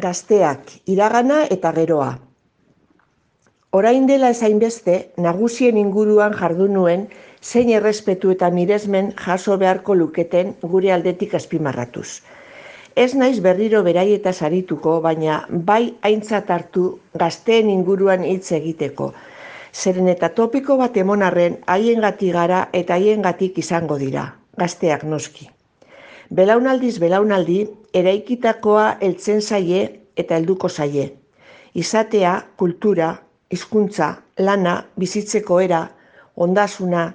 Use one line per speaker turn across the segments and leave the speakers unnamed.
Gazteak, iragana eta geroa. Orain dela ez hainbeste, nagusien inguruan jardun nuen zein errespetu eta miresmen jaso beharko luketen gure aldetik azpimarratuz. Ez naiz berriro beraietaz arituko, baina bai aintzat hartu gazteen inguruan hitz egiteko. Zeren eta topiko bat emon arren, haiengatik gara eta haiengatik izango dira, gazteak noski. Belaunaldiz belaunaldi, eraikitakoa heltzen zaie eta helduko zaie. Izatea, kultura, hizkuntza, lana, bizitzeko era, ondasuna,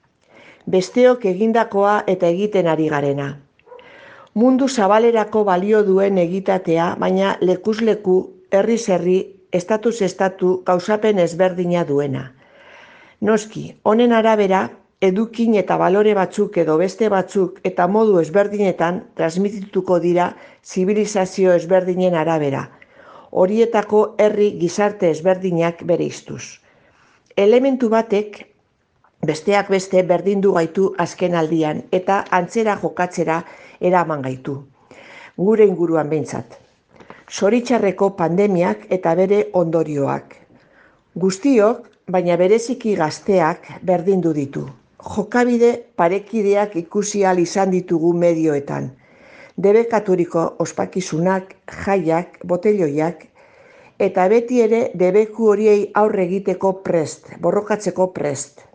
besteok egindakoa eta egiten ari garena. Mundu zabalerako balio duen egitatea, baina lekuz leku, herriz herri, estatuz estatu, gauzapen ezberdina duena. Noski, honen arabera, edukin eta balore batzuk edo beste batzuk eta modu ezberdinetan transmitituko dira zibilizazio ezberdinen arabera. Horietako herri gizarte ezberdinak bereiztuz. Elementu batek besteak beste berdindu gaitu azken aldian eta antzera jokatzera eraman gaitu. Gure inguruan behintzat. Zoritxarreko pandemiak eta bere ondorioak. Guztiok, baina bereziki gazteak berdindu ditu. Jokabide parekideak ikusi ahal izan ditugu medioetan. Debekaturiko ospakizunak, jaiak, botelloiak, eta beti ere debeku horiei aurre egiteko prest, borrokatzeko prest.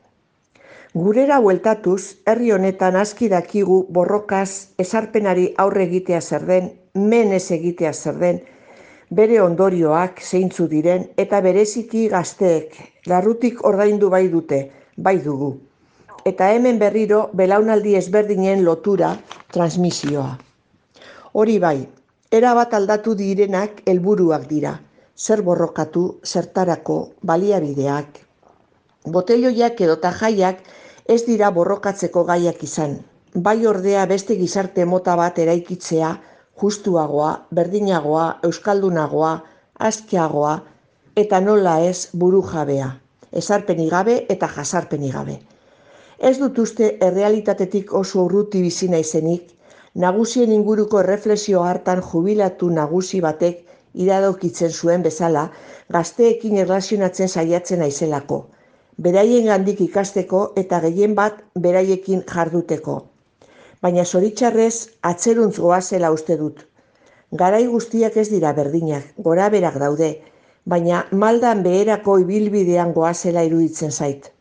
Gurera bueltatuz, herri honetan aski dakigu borrokaz ezarpenari aurre egitea zer den, men ez egitea zer den, bere ondorioak zeintzu diren eta bereziki gazteek, larrutik ordaindu bai dute, bai dugu. Eta hemen berriro belaunaldi ezberdinen lotura, transmisioa. Hori bai, erabat aldatu direnak helburuak dira, zer borrokatu, zertarako, baliabideak. Botelloiak edota jaiak ez dira borrokatzeko gaiak izan, bai ordea beste gizarte mota bat eraikitzea, justuagoa, berdinagoa, euskaldunagoa, askiagoa, eta nola ez burujabea, ezarpenik gabe eta jasarpenik gabe. Ez dut uste errealitatetik oso urruti bizi naizenik, nagusien inguruko erreflexio hartan jubilatu nagusi batek iradokitzen zuen bezala, gazteekin erlazionatzen saiatzen naizelako, beraiengandik ikasteko eta gehien bat beraiekin jarduteko. Baina zoritxarrez atzeruntz goazela uste dut. Garai guztiak ez dira berdinak, goraberak daude, baina maldan beherako ibilbidean goazela iruditzen zait.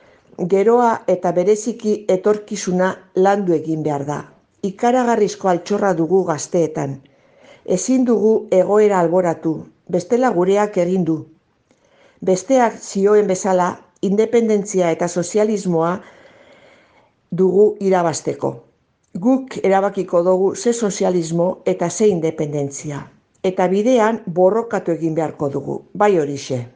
Geroa eta bereziki etorkizuna landu egin behar da. Ikaragarrizko altxorra dugu gazteetan. Ezin dugu egoera alboratu, bestela gureak egin du. Besteak zioen bezala, independentzia eta sozialismoa dugu irabazteko. Guk erabakiko dugu ze sozialismo eta ze independentzia. Eta bidean borrokatu egin beharko dugu, bai horixe.